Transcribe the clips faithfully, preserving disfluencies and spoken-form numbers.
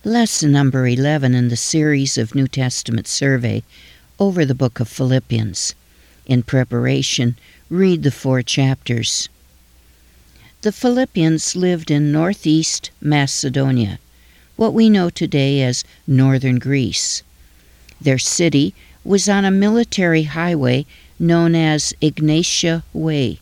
Lesson number eleven in the series of New Testament survey over the book of Philippians. In preparation, read the four chapters. The Philippians lived in northeast Macedonia, what we know today as northern Greece. Their city was on a military highway known as Egnatia Way.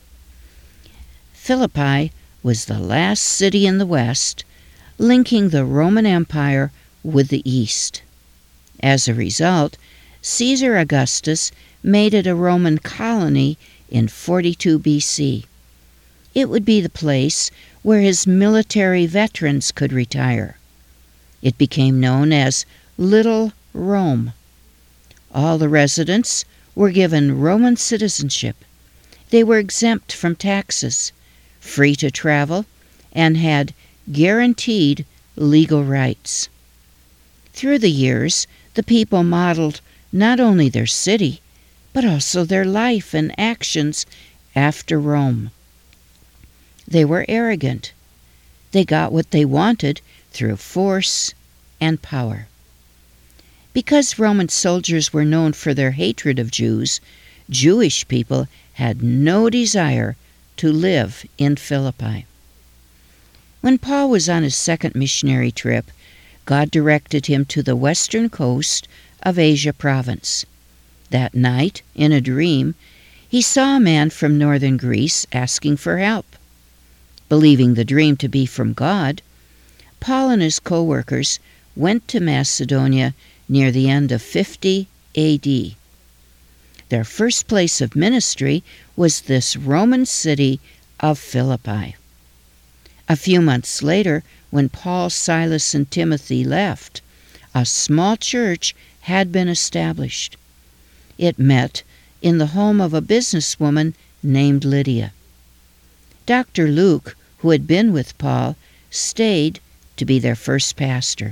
Philippi was the last city in the west, linking the Roman Empire with the East. As a result, Caesar Augustus made it a Roman colony in forty-two B C. It would be the place where his military veterans could retire. It became known as Little Rome. All the residents were given Roman citizenship. They were exempt from taxes, free to travel, and had guaranteed legal rights. Through the years, the people modeled not only their city, but also their life and actions after Rome. They were arrogant. They got what they wanted through force and power. Because Roman soldiers were known for their hatred of Jews, Jewish people had no desire to live in Philippi. When Paul was on his second missionary trip, God directed him to the western coast of Asia province. That night, in a dream, he saw a man from northern Greece asking for help. Believing the dream to be from God, Paul and his co-workers went to Macedonia near the end of fifty A D. Their first place of ministry was this Roman city of Philippi. A few months later, when Paul, Silas, and Timothy left, a small church had been established. It met in the home of a businesswoman named Lydia. Doctor Luke, who had been with Paul, stayed to be their first pastor.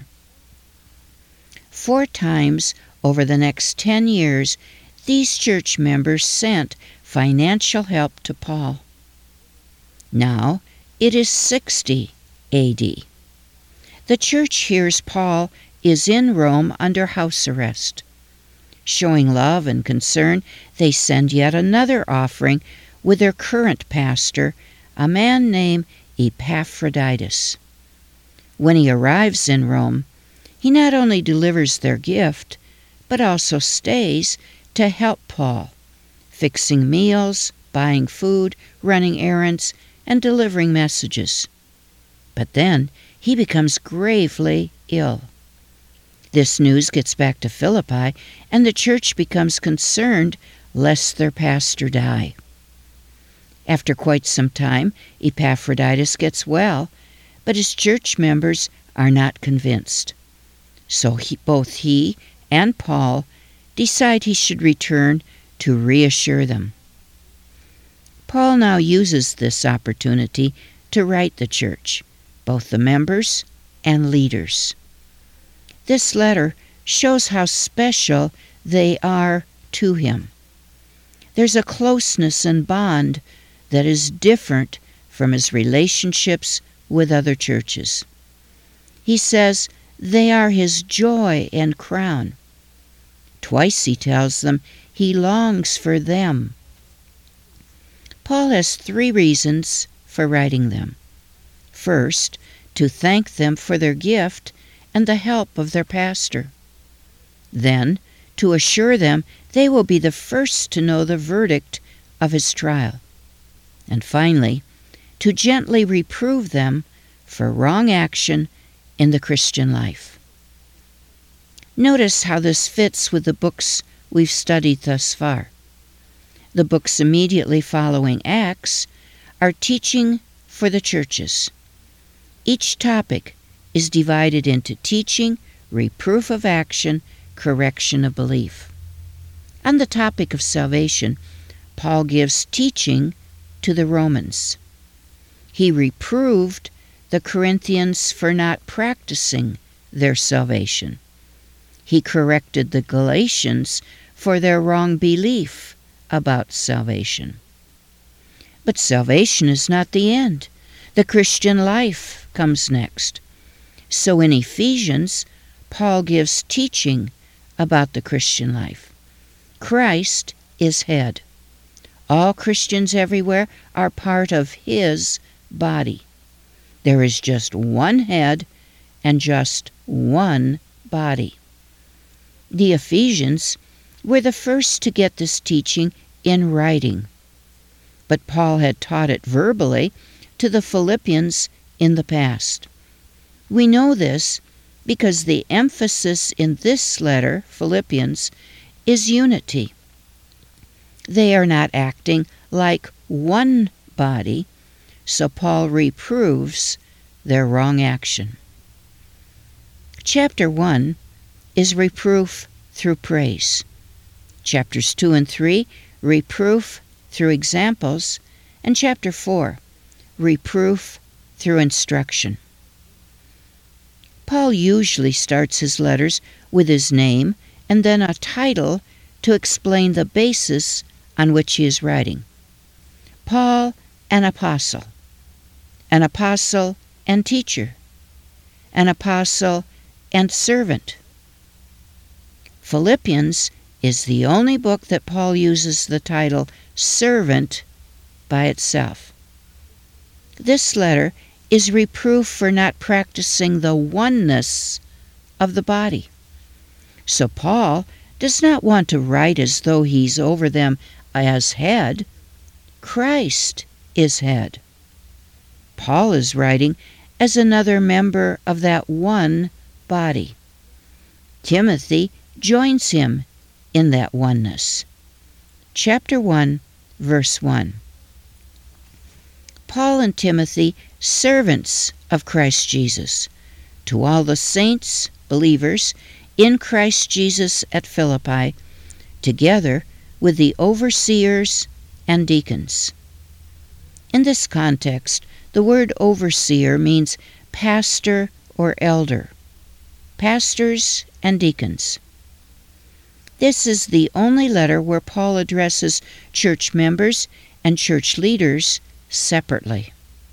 Four times over the next ten years, these church members sent financial help to Paul. Now, it is sixty A D. The church hears Paul is in Rome under house arrest. Showing love and concern, they send yet another offering with their current pastor, a man named Epaphroditus. When he arrives in Rome, he not only delivers their gift, but also stays to help Paul, fixing meals, buying food, running errands, and delivering messages. But then he becomes gravely ill. This news gets back to Philippi, and the church becomes concerned lest their pastor die. After quite some time, Epaphroditus gets well, but his church members are not convinced. So he, both he and Paul decide he should return to reassure them. Paul now uses this opportunity to write the church, both the members and leaders. This letter shows how special they are to him. There's a closeness and bond that is different from his relationships with other churches. He says they are his joy and crown. Twice he tells them he longs for them. Paul has three reasons for writing them. First, to thank them for their gift and the help of their pastor. Then, to assure them they will be the first to know the verdict of his trial. And finally, to gently reprove them for wrong action in the Christian life. Notice how this fits with the books we've studied thus far. The books immediately following Acts are teaching for the churches. Each topic is divided into teaching, reproof of action, correction of belief. On the topic of salvation, Paul gives teaching to the Romans. He reproved the Corinthians for not practicing their salvation. He corrected the Galatians for their wrong belief about salvation. But salvation is not the end. The Christian life comes next. So in Ephesians, Paul gives teaching about the Christian life. Christ is head. All Christians everywhere are part of his body. There is just one head and just one body. The Ephesians were the first to get this teaching in writing, but Paul had taught it verbally to the Philippians in the past. We know this because the emphasis in this letter, Philippians, is unity. They are not acting like one body, so Paul reproves their wrong action. Chapter one is reproof through praise. Chapters two and three, reproof through examples, and chapter four, reproof through instruction. Paul usually starts his letters with his name and then a title to explain the basis on which he is writing. Paul, an apostle, an apostle and teacher, an apostle and servant. Philippians is the only book that Paul uses the title servant by itself. This letter is reproof for not practicing the oneness of the body. So Paul does not want to write as though he's over them as head. Christ is head. Paul is writing as another member of that one body. Timothy joins him in that oneness. Chapter one, verse one. Paul and Timothy, servants of Christ Jesus, to all the saints, believers, in Christ Jesus at Philippi, together with the overseers and deacons. In this context, the word overseer means pastor or elder, pastors and deacons. This is the only letter where Paul addresses church members and church leaders separately.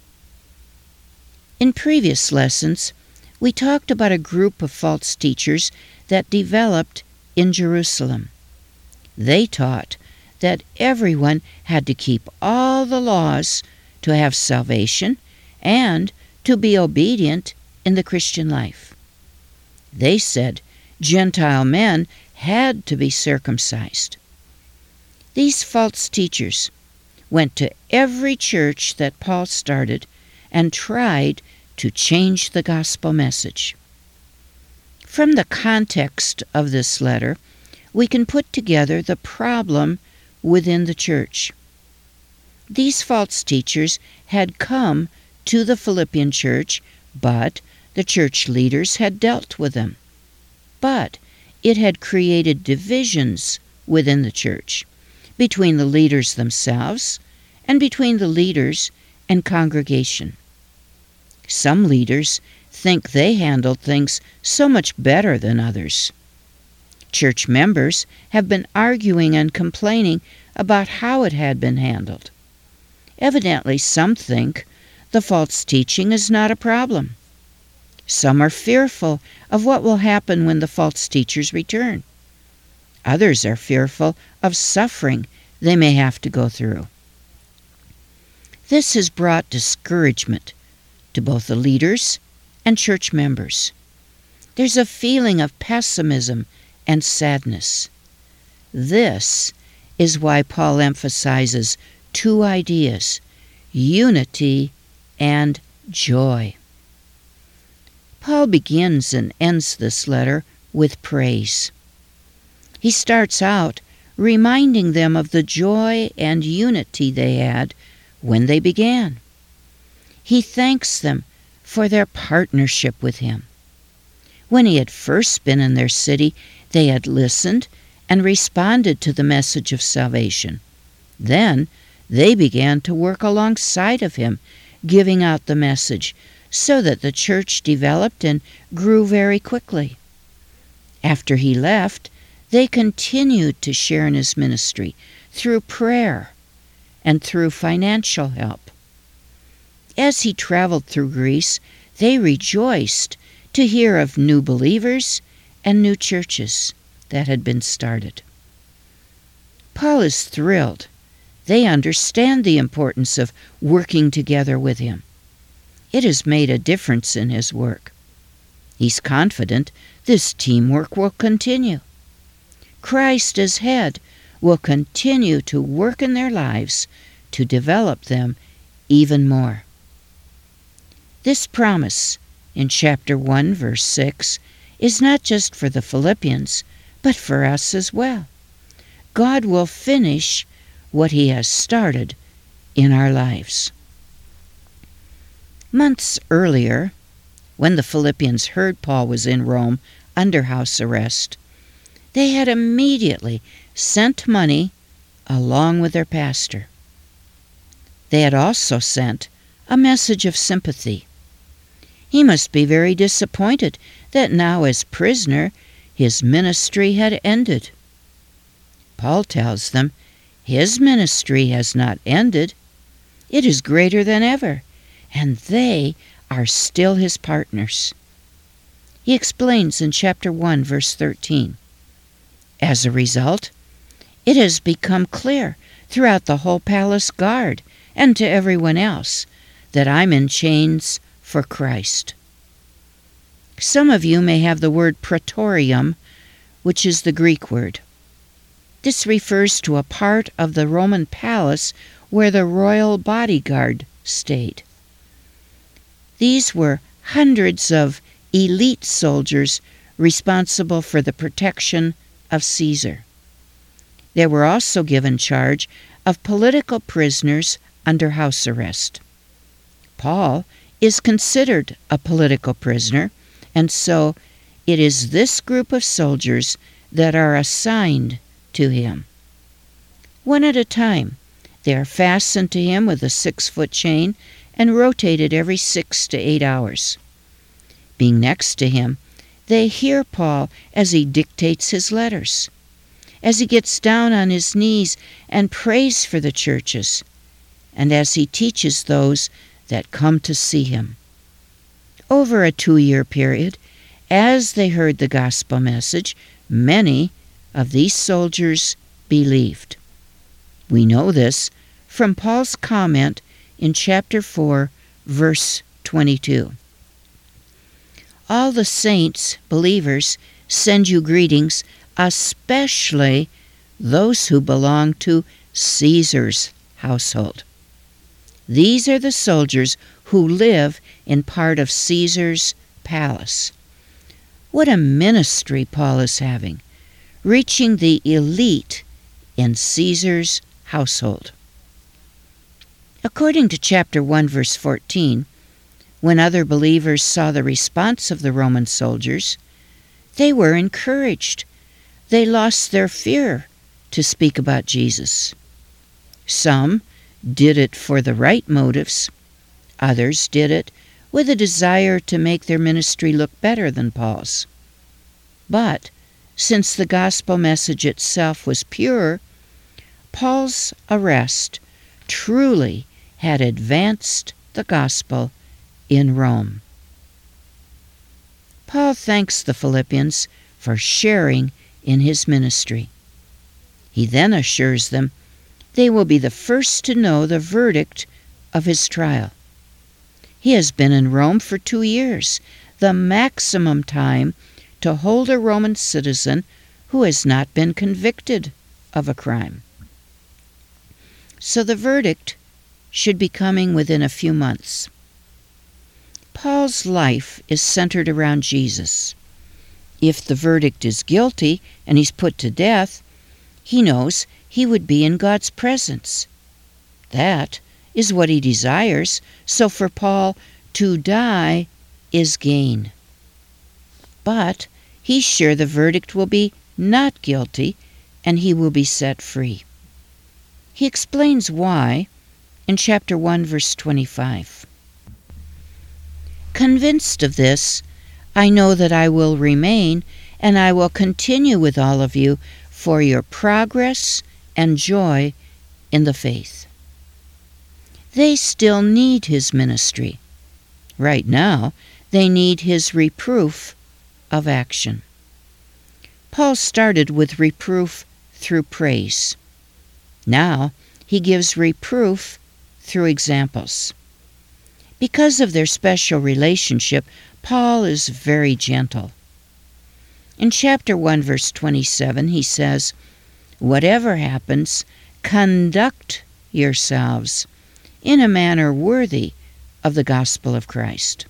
In previous lessons, we talked about a group of false teachers that developed in Jerusalem. They taught that everyone had to keep all the laws to have salvation and to be obedient in the Christian life. They said Gentile men had to be circumcised. These false teachers went to every church that Paul started and tried to change the gospel message. From the context of this letter, we can put together the problem within the church. These false teachers had come to the Philippian church, but the church leaders had dealt with them. But it had created divisions within the church, between the leaders themselves and between the leaders and congregation. Some leaders think they handled things so much better than others. Church members have been arguing and complaining about how it had been handled. Evidently, some think the false teaching is not a problem. Some are fearful of what will happen when the false teachers return. Others are fearful of suffering they may have to go through. This has brought discouragement to both the leaders and church members. There's a feeling of pessimism and sadness. This is why Paul emphasizes two ideas: unity and joy. Paul begins and ends this letter with praise. He starts out reminding them of the joy and unity they had when they began. He thanks them for their partnership with him. When he had first been in their city, they had listened and responded to the message of salvation. Then they began to work alongside of him, giving out the message, so that the church developed and grew very quickly. After he left, they continued to share in his ministry through prayer and through financial help. As he traveled through Greece, they rejoiced to hear of new believers and new churches that had been started. Paul is thrilled. They understand the importance of working together with him. It has made a difference in his work. He's confident this teamwork will continue. Christ as head will continue to work in their lives to develop them even more. This promise in chapter one, verse six, is not just for the Philippians, but for us as well. God will finish what he has started in our lives. Months earlier, when the Philippians heard Paul was in Rome under house arrest, they had immediately sent money along with their pastor. They had also sent a message of sympathy. He must be very disappointed that now as prisoner his ministry had ended. Paul tells them his ministry has not ended. It is greater than ever, and they are still his partners. He explains in chapter one, verse thirteen, as a result, it has become clear throughout the whole palace guard and to everyone else that I'm in chains for Christ. Some of you may have the word praetorium, which is the Greek word. This refers to a part of the Roman palace where the royal bodyguard stayed. These were hundreds of elite soldiers responsible for the protection of Caesar. They were also given charge of political prisoners under house arrest. Paul is considered a political prisoner, and so it is this group of soldiers that are assigned to him. One at a time, they are fastened to him with a six-foot chain and rotated every six to eight hours. Being next to him, they hear Paul as he dictates his letters, as he gets down on his knees and prays for the churches, and as he teaches those that come to see him. Over a two-year period, as they heard the gospel message, many of these soldiers believed. We know this from Paul's comment in chapter four, verse twenty-two. All the saints, believers, send you greetings, especially those who belong to Caesar's household. These are the soldiers who live in part of Caesar's palace. What a ministry Paul is having, reaching the elite in Caesar's household. According to chapter one, verse fourteen, when other believers saw the response of the Roman soldiers, they were encouraged. They lost their fear to speak about Jesus. Some did it for the right motives. Others did it with a desire to make their ministry look better than Paul's. But since the gospel message itself was pure, Paul's arrest truly had advanced the gospel in Rome. Paul thanks the Philippians for sharing in his ministry. He then assures them they will be the first to know the verdict of his trial. He has been in Rome for two years, the maximum time to hold a Roman citizen who has not been convicted of a crime. So the verdict should be coming within a few months. Paul's life is centered around Jesus. If the verdict is guilty and he's put to death, he knows he would be in God's presence. That is what he desires, so for Paul, to die is gain. But he's sure the verdict will be not guilty and he will be set free. He explains why in chapter one, verse twenty-five. Convinced of this, I know that I will remain and I will continue with all of you for your progress and joy in the faith. They still need his ministry. Right now, they need his reproof of action. Paul started with reproof through praise. Now he gives reproof through examples. Because of their special relationship, Paul is very gentle. In chapter one, verse twenty-seven, he says, "Whatever happens, conduct yourselves in a manner worthy of the gospel of Christ."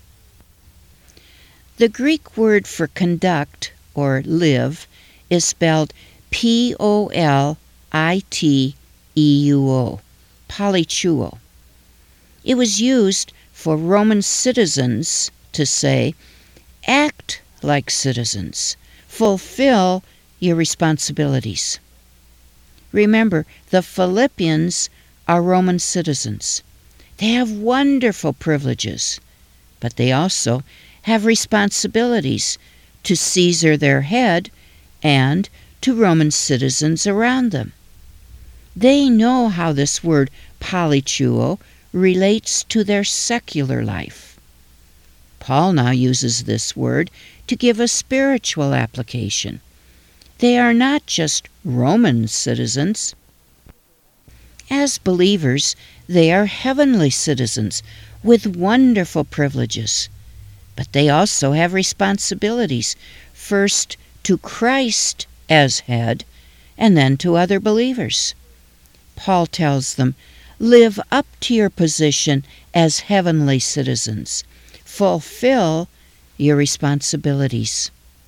The Greek word for conduct, or live, is spelled P O L I T E U O, politeuo. It was used for Roman citizens to say, act like citizens, fulfill your responsibilities. Remember, the Philippians are Roman citizens. They have wonderful privileges, but they also have responsibilities to Caesar their head and to Roman citizens around them. They know how this word politeuo relates to their secular life. Paul now uses this word to give a spiritual application. They are not just Roman citizens. As believers, they are heavenly citizens with wonderful privileges. But they also have responsibilities, first to Christ as head, and then to other believers. Paul tells them, live up to your position as heavenly citizens. Fulfill your responsibilities.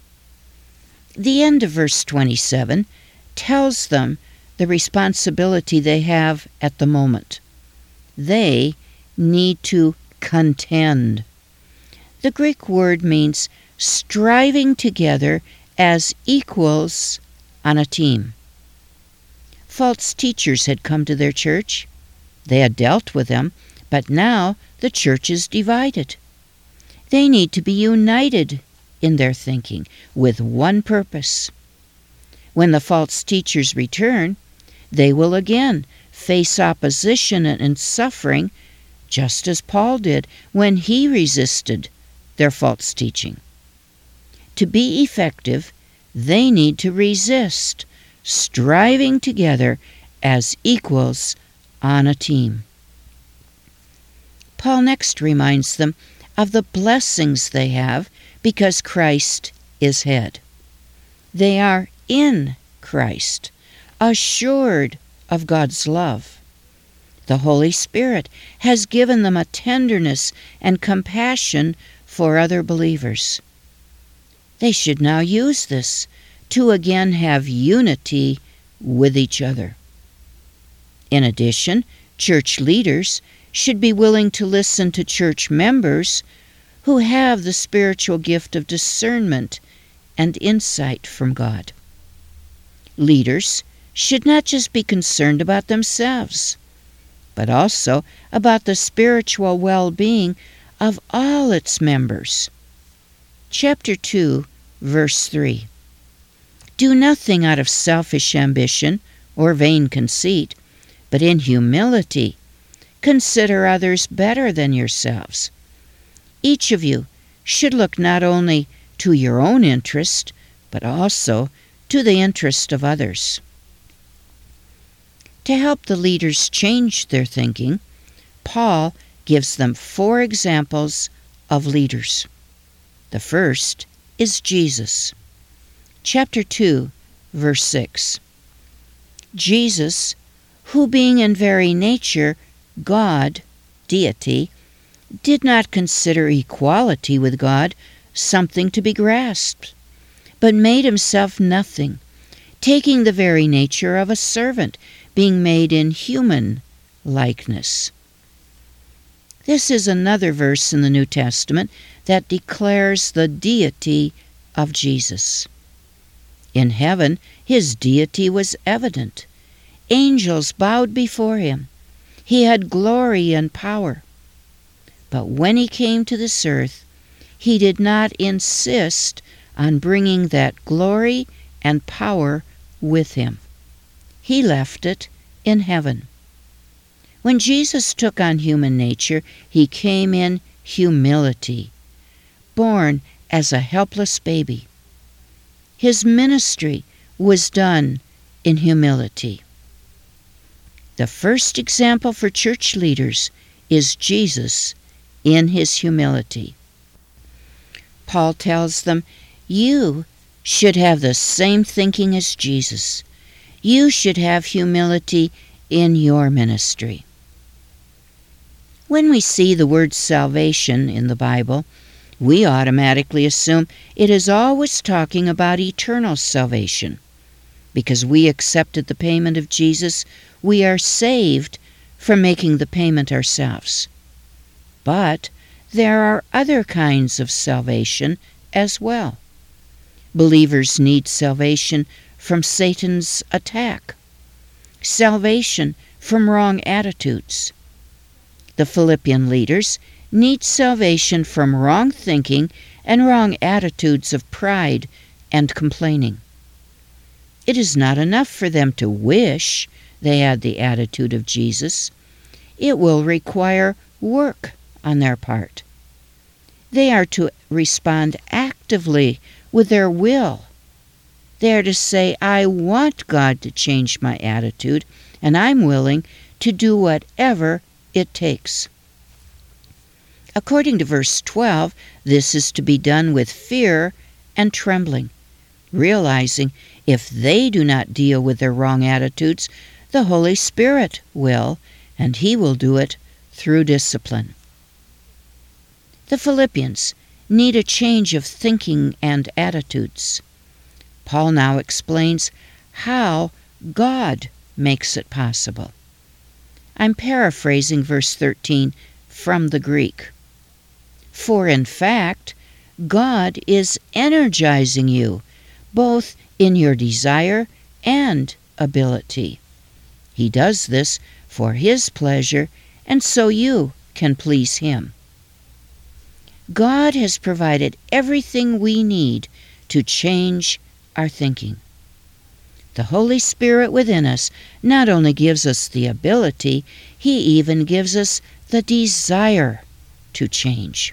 The end of verse twenty-seven tells them the responsibility they have at the moment. They need to contend. The Greek word means striving together as equals on a team. False teachers had come to their church. They had dealt with them, but now the church is divided. They need to be united in their thinking with one purpose. When the false teachers return, they will again face opposition and suffering, just as Paul did when he resisted their false teaching. To be effective, they need to resist, striving together as equals on a team. Paul next reminds them of the blessings they have because Christ is head. They are in Christ, assured of God's love. The Holy Spirit has given them a tenderness and compassion for other believers. They should now use this to again have unity with each other. In addition, church leaders should be willing to listen to church members who have the spiritual gift of discernment and insight from God. Leaders should not just be concerned about themselves, but also about the spiritual well-being of all its members. Chapter two, verse three. Do nothing out of selfish ambition or vain conceit, but in humility consider others better than yourselves. Each of you should look not only to your own interest, but also to the interest of others. To help the leaders change their thinking, Paul gives them four examples of leaders. The first is Jesus. Chapter two, verse six. Jesus, who being in very nature God, deity, did not consider equality with God something to be grasped, but made himself nothing, taking the very nature of a servant, being made in human likeness. This is another verse in the New Testament that declares the deity of Jesus. In heaven, his deity was evident. Angels bowed before him. He had glory and power. But when he came to this earth, he did not insist on bringing that glory and power with him. He left it in heaven. When Jesus took on human nature, he came in humility, born as a helpless baby. His ministry was done in humility. The first example for church leaders is Jesus in his humility. Paul tells them, you should have the same thinking as Jesus. You should have humility in your ministry. When we see the word salvation in the Bible, we automatically assume it is always talking about eternal salvation. Because we accepted the payment of Jesus, we are saved from making the payment ourselves. But there are other kinds of salvation as well. Believers need salvation from Satan's attack, salvation from wrong attitudes. The Philippian leaders need salvation from wrong thinking and wrong attitudes of pride and complaining. It is not enough for them to wish they had the attitude of Jesus. It will require work on their part. They are to respond actively with their will. They are to say, I want God to change my attitude, and I'm willing to do whatever it takes. According to verse twelve, this is to be done with fear and trembling, realizing if they do not deal with their wrong attitudes, the Holy Spirit will, and He will do it through discipline. The Philippians need a change of thinking and attitudes. Paul now explains how God makes it possible. I'm paraphrasing verse thirteen from the Greek. For in fact, God is energizing you, both in your desire and ability. He does this for His pleasure, and so you can please Him. God has provided everything we need to change our thinking. The Holy Spirit within us not only gives us the ability, He even gives us the desire to change.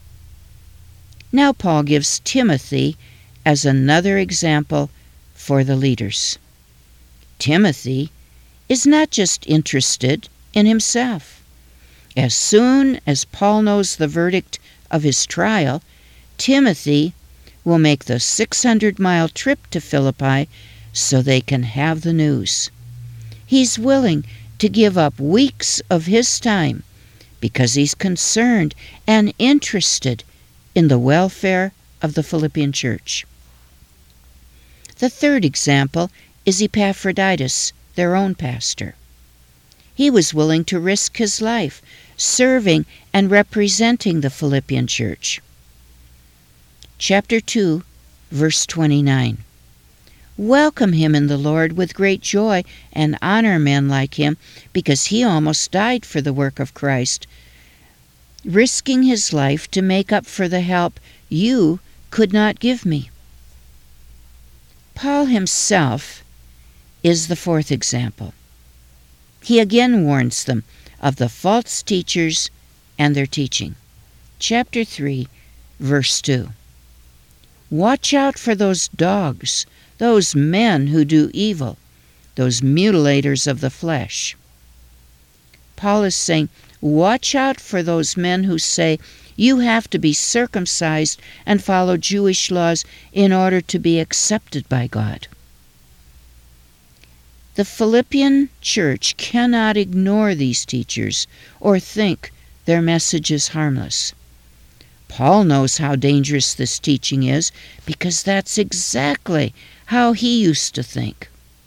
Now Paul gives Timothy as another example for the leaders. Timothy is not just interested in himself. As soon as Paul knows the verdict of his trial, Timothy will make the six hundred mile trip to Philippi so they can have the news. He's willing to give up weeks of his time because he's concerned and interested in the welfare of the Philippian church. The third example is Epaphroditus, their own pastor. He was willing to risk his life serving and representing the Philippian church. Chapter two, verse twenty-nine. Welcome him in the Lord with great joy, and honor men like him, because he almost died for the work of Christ, risking his life to make up for the help you could not give me. Paul himself is the fourth example. He again warns them of the false teachers and their teaching. Chapter three, verse two. Watch out for those dogs, those men who do evil, those mutilators of the flesh. Paul is saying, watch out for those men who say you have to be circumcised and follow Jewish laws in order to be accepted by God. The Philippian church cannot ignore these teachers or think their message is harmless. Paul knows how dangerous this teaching is because that's exactly how he used to think.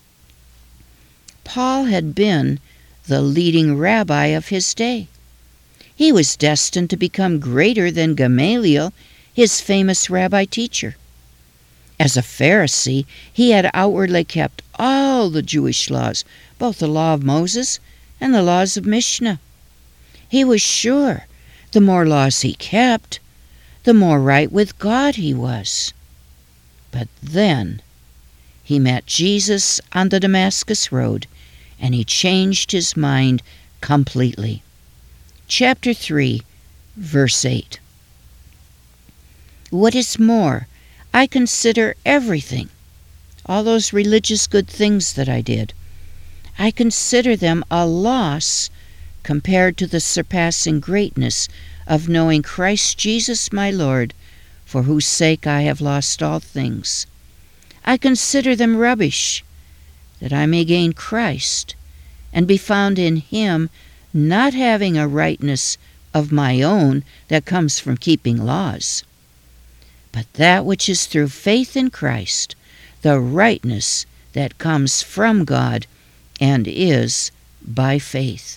Paul had been the leading rabbi of his day. He was destined to become greater than Gamaliel, his famous rabbi teacher. As a Pharisee, he had outwardly kept all the Jewish laws, both the law of Moses and the laws of Mishnah. He was sure the more laws he kept, the more right with God he was. But then he met Jesus on the Damascus Road, and he changed his mind completely. Chapter three, verse eight. What is more, I consider everything, all those religious good things that I did, I consider them a loss compared to the surpassing greatness of knowing Christ Jesus my Lord, for whose sake I have lost all things. I consider them rubbish, that I may gain Christ, and be found in him, not having a rightness of my own that comes from keeping laws, but that which is through faith in Christ, the rightness that comes from God and is by faith.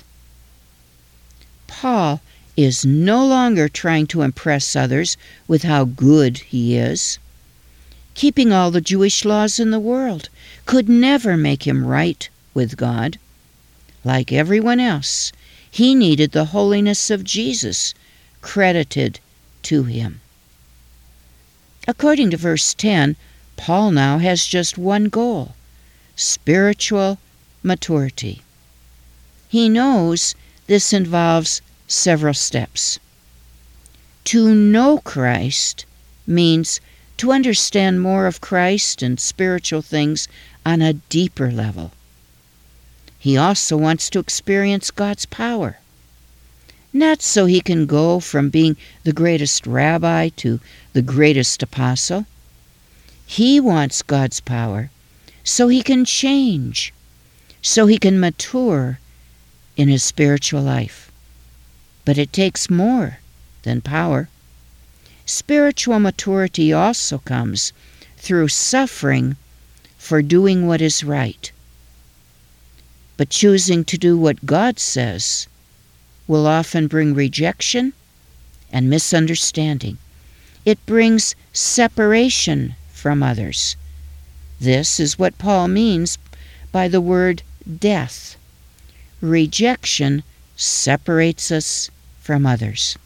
Paul is no longer trying to impress others with how good he is. Keeping all the Jewish laws in the world could never make him right with God. Like everyone else, he needed the holiness of Jesus credited to him. According to verse ten, Paul now has just one goal: spiritual maturity. He knows this involves several steps. To know Christ means to understand more of Christ and spiritual things on a deeper level. He also wants to experience God's power, not so he can go from being the greatest rabbi to the greatest apostle. He wants God's power so he can change, so he can mature in his spiritual life. But it takes more than power. Spiritual maturity also comes through suffering for doing what is right. But choosing to do what God says will often bring rejection and misunderstanding. It brings separation from others. This is what Paul means by the word death. Rejection separates us from others.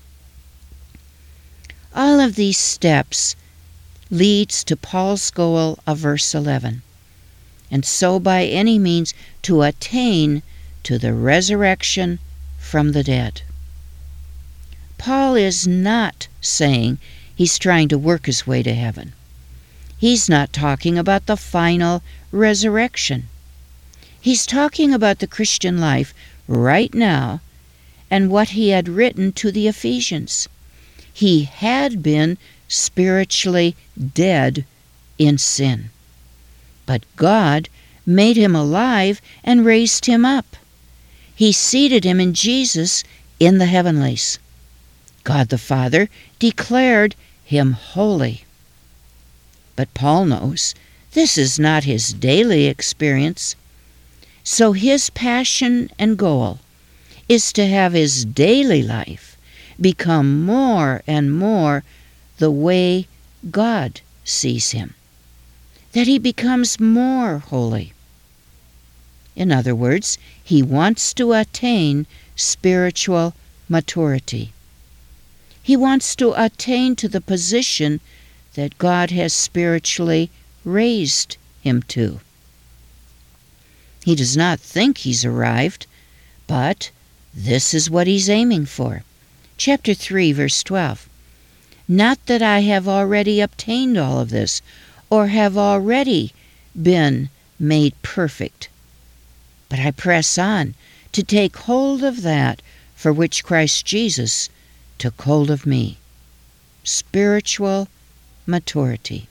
All of these steps leads to Paul's goal of verse eleven, and so by any means to attain to the resurrection from the dead. Paul is not saying he's trying to work his way to heaven. He's not talking about the final resurrection. He's talking about the Christian life right now and what he had written to the Ephesians. He had been spiritually dead in sin, but God made him alive and raised him up. He seated him in Jesus in the heavenlies. God the Father declared him holy. But Paul knows this is not his daily experience, so his passion and goal is to have his daily life become more and more the way God sees him, that he becomes more holy. In other words, he wants to attain spiritual maturity. He wants to attain to the position that God has spiritually raised him to. He does not think he's arrived, but this is what he's aiming for. Chapter three, verse twelve. Not that I have already obtained all of this, or have already been made perfect, but I press on to take hold of that for which Christ Jesus took hold of me. Spiritual maturity.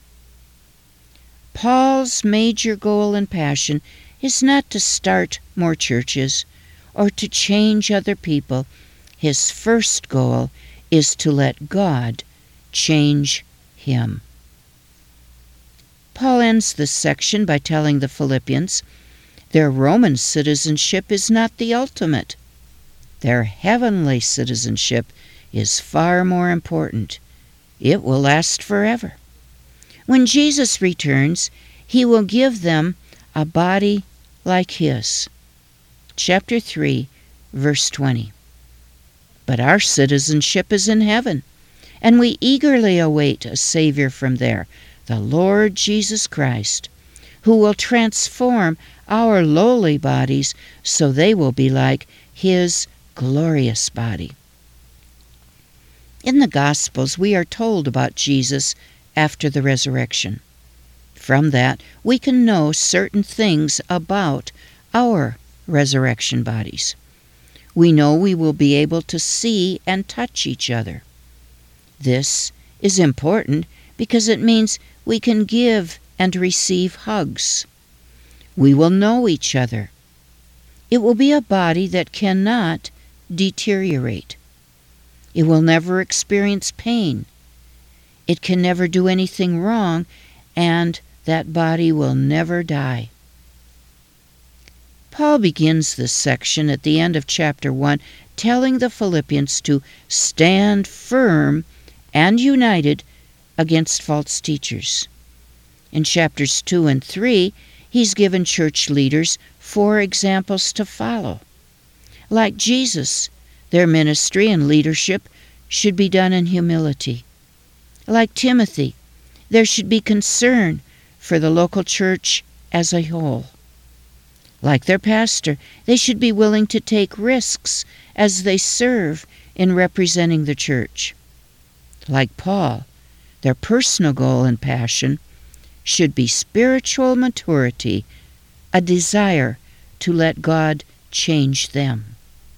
Paul's major goal and passion is not to start more churches or to change other people. His first goal is to let God change him. Paul ends this section by telling the Philippians their Roman citizenship is not the ultimate. Their heavenly citizenship is far more important. It will last forever. When Jesus returns, he will give them a body like his. Chapter three, verse twenty. But our citizenship is in heaven, and we eagerly await a Savior from there, the Lord Jesus Christ, who will transform our lowly bodies so they will be like his glorious body. In the Gospels, we are told about Jesus after the resurrection. From that, we can know certain things about our resurrection bodies. We know we will be able to see and touch each other. This is important because it means we can give and receive hugs. We will know each other. It will be a body that cannot deteriorate. It will never experience pain. It can never do anything wrong, and that body will never die. Paul begins this section at the end of chapter one, telling the Philippians to stand firm and united against false teachers. In chapters two and three, he's given church leaders four examples to follow. Like Jesus, their ministry and leadership should be done in humility. Like Timothy, there should be concern for the local church as a whole. Like their pastor, they should be willing to take risks as they serve in representing the church. Like Paul, their personal goal and passion should be spiritual maturity, a desire to let God change them.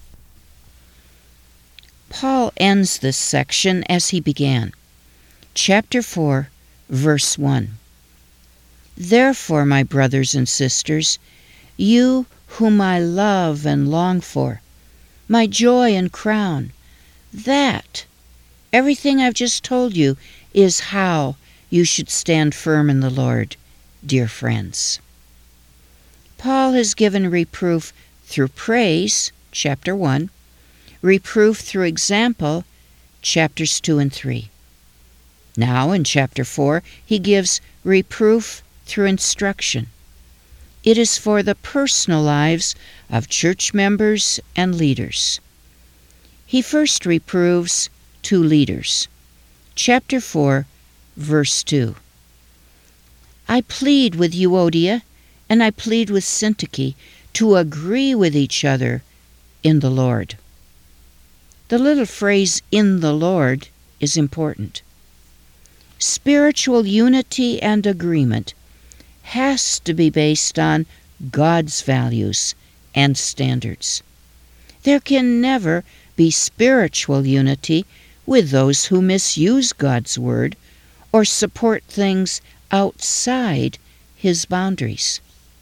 Paul ends this section as he began. Chapter four, verse one. Therefore, my brothers and sisters, you whom I love and long for, my joy and crown, that, everything I've just told you, is how you should stand firm in the Lord, dear friends. Paul has given reproof through praise, chapter one, reproof through example, chapters two and three. Now, in chapter four, he gives reproof through instruction. It is for the personal lives of church members and leaders. He first reproves two leaders. Chapter four, verse two. I plead with Euodia, and I plead with Syntyche to agree with each other in the Lord. The little phrase, in the Lord, is important. Spiritual unity and agreement has to be based on God's values and standards. There can never be spiritual unity with those who misuse God's word or support things outside his boundaries.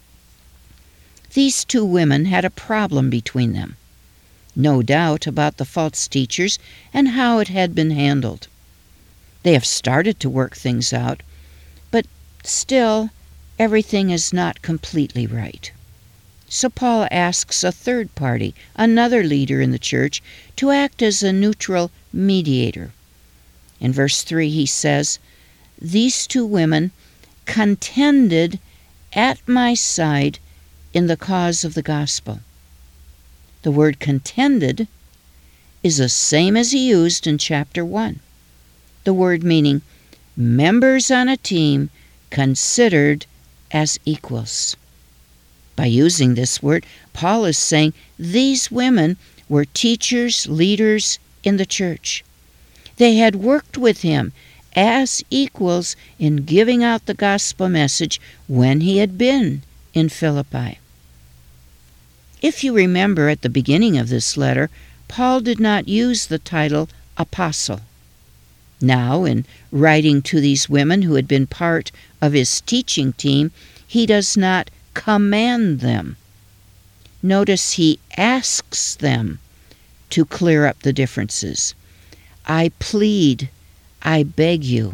These two women had a problem between them, no doubt about the false teachers and how it had been handled. They have started to work things out, but still everything is not completely right. So Paul asks a third party, another leader in the church, to act as a neutral mediator. In verse three he says, these two women contended at my side in the cause of the gospel. The word contended is the same as he used in chapter one. The word meaning members on a team considered as equals. By using this word, Paul is saying these women were teachers, leaders in the church. They had worked with him as equals in giving out the gospel message when he had been in Philippi. If you remember at the beginning of this letter, Paul did not use the title apostle. Now, in writing to these women who had been part of his teaching team, he does not command them. Notice he asks them to clear up the differences. I plead, I beg you.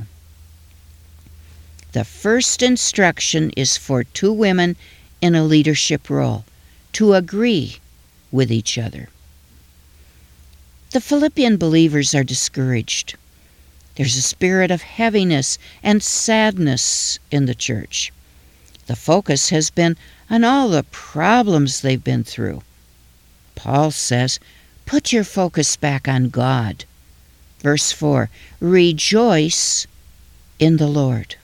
The first instruction is for two women in a leadership role to agree with each other. The Philippian believers are discouraged. There's a spirit of heaviness and sadness in the church. The focus has been on all the problems they've been through. Paul says, put your focus back on God. Verse four, rejoice in the Lord.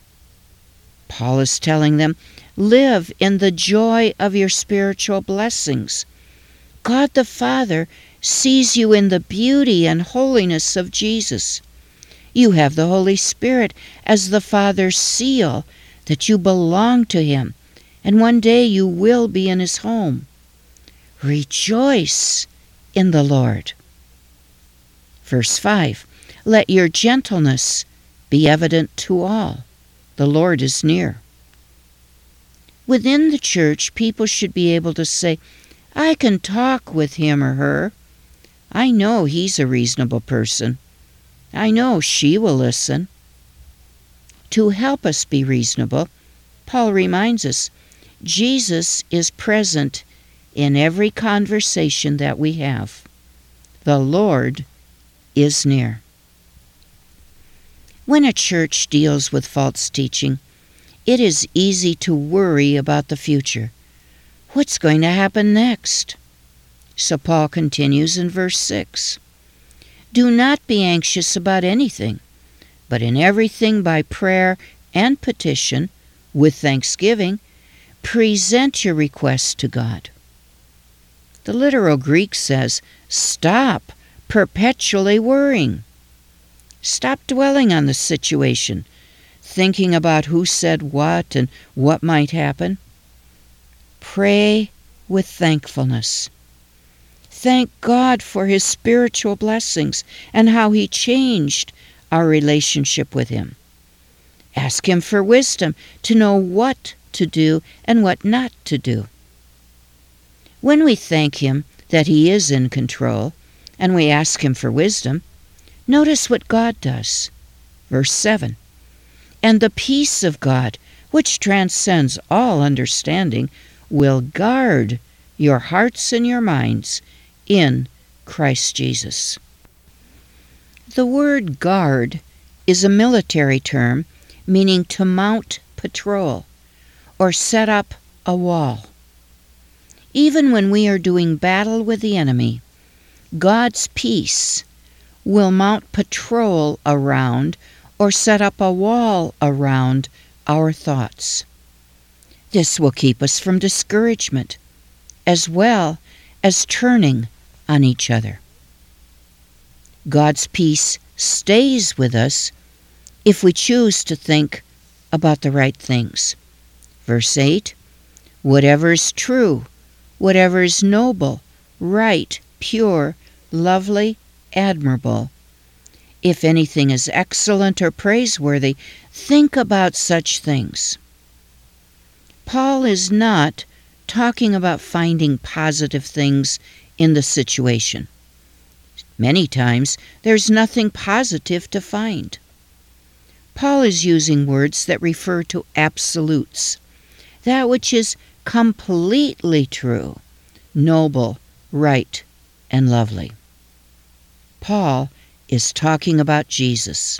Paul is telling them, live in the joy of your spiritual blessings. God the Father sees you in the beauty and holiness of Jesus. You have the Holy Spirit as the Father's seal that you belong to Him, and one day you will be in His home. Rejoice in the Lord. Verse five, let your gentleness be evident to all. The Lord is near. Within the church, people should be able to say, I can talk with him or her. I know he's a reasonable person. I know she will listen. To help us be reasonable, Paul reminds us, Jesus is present in every conversation that we have. The Lord is near. When a church deals with false teaching, it is easy to worry about the future. What's going to happen next? So Paul continues in verse six. Do not be anxious about anything, but in everything by prayer and petition, with thanksgiving, present your requests to God. The literal Greek says, stop perpetually worrying. Stop dwelling on the situation, thinking about who said what and what might happen. Pray with thankfulness. Thank God for His spiritual blessings and how He changed our relationship with Him. Ask Him for wisdom to know what to do and what not to do. When we thank Him that He is in control and we ask Him for wisdom, notice what God does. Verse seven. And the peace of God, which transcends all understanding, will guard your hearts and your minds in Christ Jesus. The word guard is a military term meaning to mount patrol or set up a wall. Even when we are doing battle with the enemy, God's peace will mount patrol around or set up a wall around our thoughts. This will keep us from discouragement, as well as turning on each other. God's peace stays with us if we choose to think about the right things. Verse eight, whatever is true, whatever is noble, right, pure, lovely, admirable, if anything is excellent or praiseworthy, think about such things. Paul is not talking about finding positive things in the situation. Many times, there's nothing positive to find. Paul is using words that refer to absolutes, that which is completely true, noble, right, and lovely. Paul is talking about Jesus.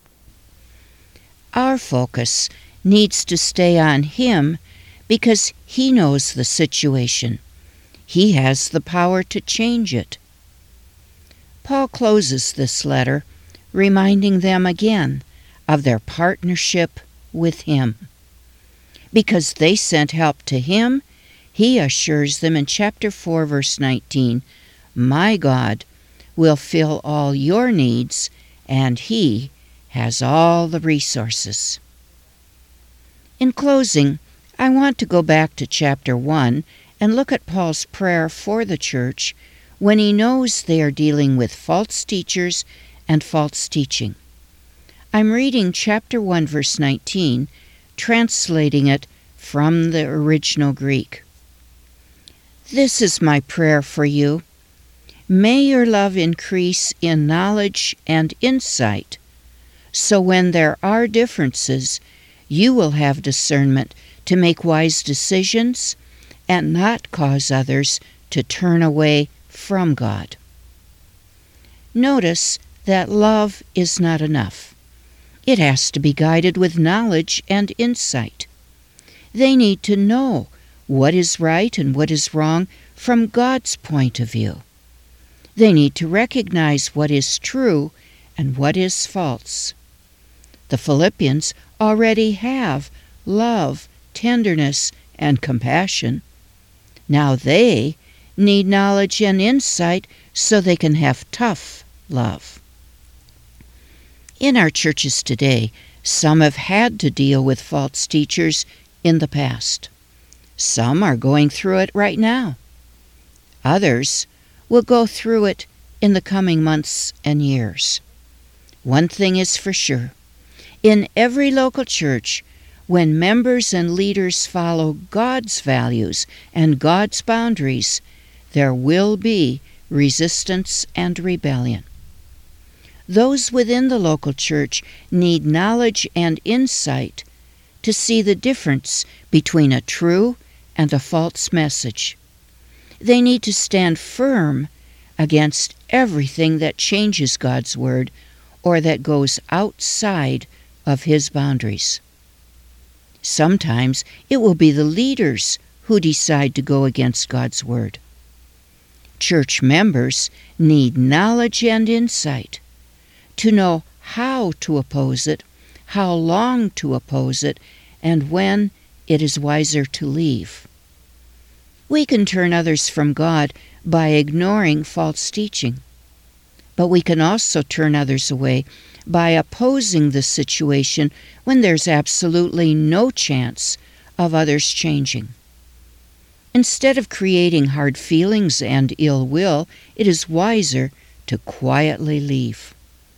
Our focus needs to stay on Him because He knows the situation. He has the power to change it. Paul closes this letter reminding them again of their partnership with Him. Because they sent help to Him, He assures them in chapter four, verse nineteen, my God will fill all your needs, and He has all the resources. In closing, I want to go back to chapter one and look at Paul's prayer for the church when he knows they are dealing with false teachers and false teaching. I'm reading chapter one, verse nineteen, translating it from the original Greek. This is my prayer for you. May your love increase in knowledge and insight, so when there are differences, you will have discernment to make wise decisions and not cause others to turn away from God. Notice that love is not enough. It has to be guided with knowledge and insight. They need to know what is right and what is wrong from God's point of view. They need to recognize what is true and what is false. The Philippians already have love, tenderness, and compassion. Now they need knowledge and insight so they can have tough love. In our churches today, some have had to deal with false teachers in the past. Some are going through it right now. Others will go through it in the coming months and years. One thing is for sure. In every local church, when members and leaders follow God's values and God's boundaries, there will be resistance and rebellion. Those within the local church need knowledge and insight to see the difference between a true and a false message. They need to stand firm against everything that changes God's word or that goes outside of His boundaries. Sometimes it will be the leaders who decide to go against God's word. Church members need knowledge and insight to know how to oppose it, how long to oppose it, and when it is wiser to leave. We can turn others from God by ignoring false teaching, but we can also turn others away by opposing the situation when there's absolutely no chance of others changing. Instead of creating hard feelings and ill will, it is wiser to quietly leave.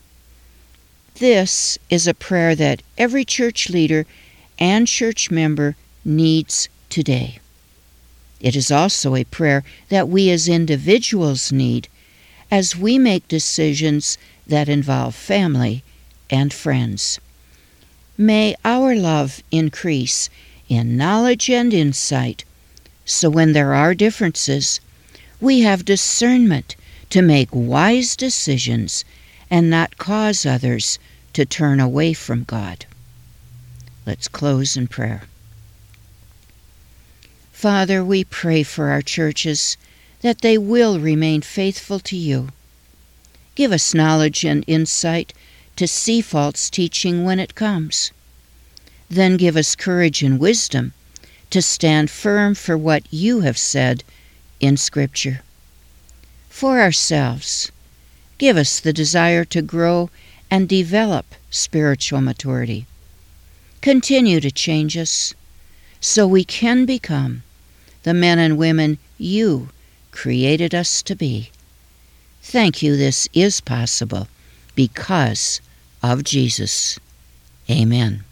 This is a prayer that every church leader and church member needs today. It is also a prayer that we as individuals need as we make decisions that involve family and friends. May our love increase in knowledge and insight, so when there are differences, we have discernment to make wise decisions and not cause others to turn away from God. Let's close in prayer. Father, we pray for our churches that they will remain faithful to you. Give us knowledge and insight to see false teaching when it comes. Then give us courage and wisdom to stand firm for what you have said in Scripture. For ourselves, give us the desire to grow and develop spiritual maturity. Continue to change us so we can become the men and women you created us to be. Thank you this is possible because of Jesus. Amen.